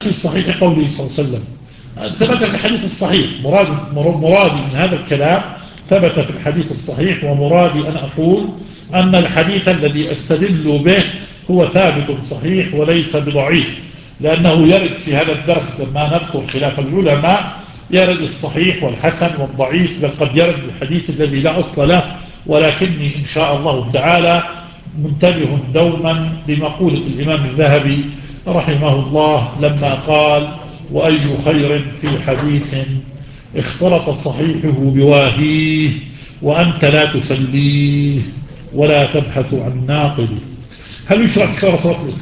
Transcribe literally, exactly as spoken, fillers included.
في صحيح قوله صلى الله عليه وسلم ثبت في الحديث الصحيح. مراد مرادي من هذا الكلام ثبت في الحديث الصحيح، ومرادي أن أقول أن الحديث الذي أستدل به هو ثابت صحيح وليس بضعيف، لأنه يرد في هذا الدرس لما نذكر خلاف العلماء يرد الصحيح والحسن والضعيف، بل قد يرد الحديث الذي لا أصل له. ولكني إن شاء الله تعالى منتبه دوما لمقولة الإمام الذهبي رحمه الله لما قال: وأي خير في حديث اختلط صحيحه بواهيه وأنت لا تسليه ولا تبحث عن ناقل. هل يشرع كثرة صلاة